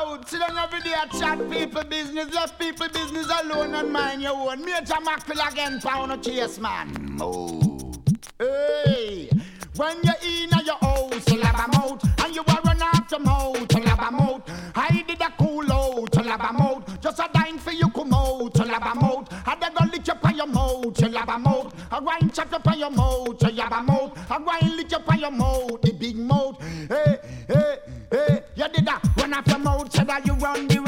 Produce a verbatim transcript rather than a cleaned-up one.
out. Sit down every day and chat people business. Left people business alone and mind your own. Major Mackerel again, pound a chase, man. Move. Hey. When you're in your house, you love a mouth. And you are run off your mouth, you love a mouth. I did a cool out, you love a mouth. Just a dime for you come out, you love a mouth. I dey go lick up on your mouth, you love a mouth. A wine chop up on your mouth, you love a mouth. A wine lick up on your mouth, the big mouth. Hey, hey, hey, you did that. Run off your mouth, so that you run the